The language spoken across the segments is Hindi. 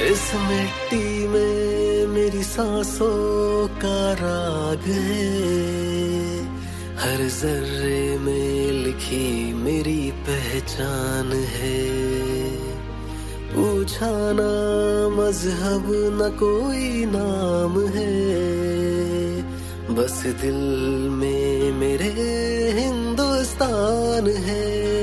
इस मिट्टी में मेरी सांसों का राग है, हर जर्रे में लिखी मेरी पहचान है। पूछा ना मजहब न कोई नाम है, बस दिल में मेरे हिंदुस्तान है।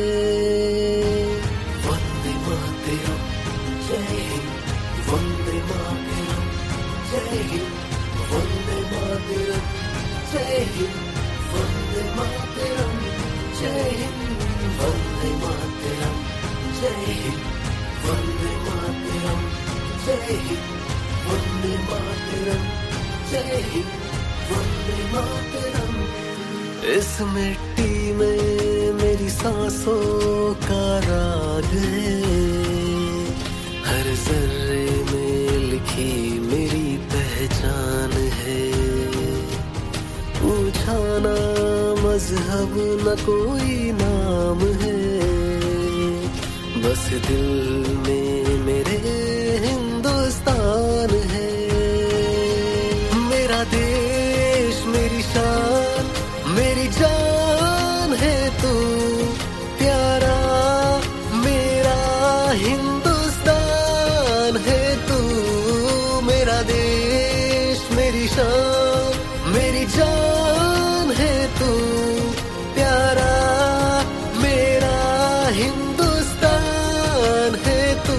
वंदे मातरम जय हिंद, वंदे मातरम जय हिंद, वंदे मातरम जय हिंद, वंदे मातरम जय हिंद, वंदे मातरम जय हिंद, वंदे मातरम जय हिंद, वंदे मातरम जय हिंद, वंदे मातरम। इस मिट्टी में मेरी सांसों का राग है, हर जर्रे में लिखी मेरी पहचान है। पूछा ना मजहब न कोई नाम है, बस दिल में मेरे हिंदुस्तान है। मेरा देश मेरी शान मेरी जान है तू, प्यारा मेरा हिंदुस्तान है तू। मेरा देश मेरी शान मेरी जान है तू, प्यारा मेरा हिंदुस्तान है तू।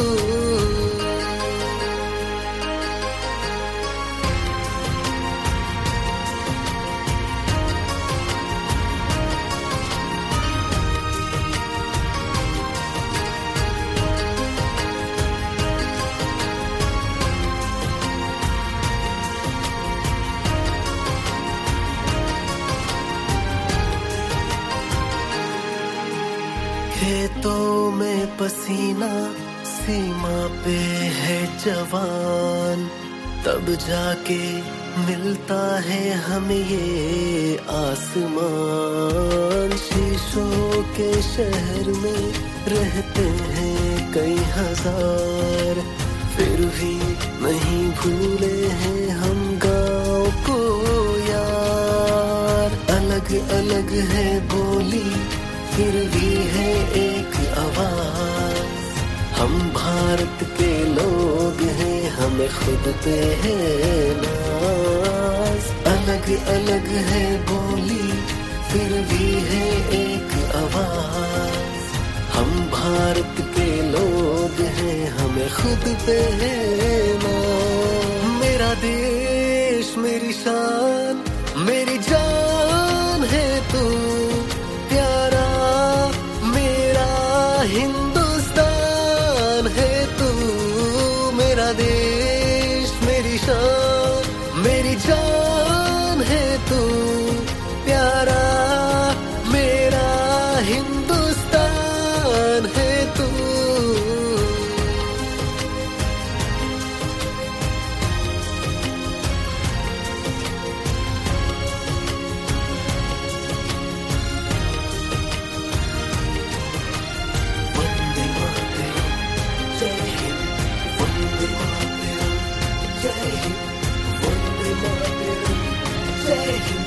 खेतों में पसीना सीमा पे है जवान, तब जाके मिलता है हमें ये आसमान। शीशों के शहर में रहते हैं कई हजार, फिर भी नहीं भूले हैं हम गाँव को यार। अलग अलग है बोली फिर भी है एक आवाज, हम भारत के लोग हैं हमें खुद पे है नाज। अलग अलग है बोली फिर भी है एक आवाज, हम भारत के लोग हैं हमें खुद पे है नाज। मेरा देश मेरी शान मेरी जान है तू, प्यारा मेरा हिंदुस्तान है तू। मेरा देश मेरी शान मेरी जान है तू, प्यारा मेरा हिंदुस्तान है तू। Jai Hind, Vande Mataram, Jai Hind,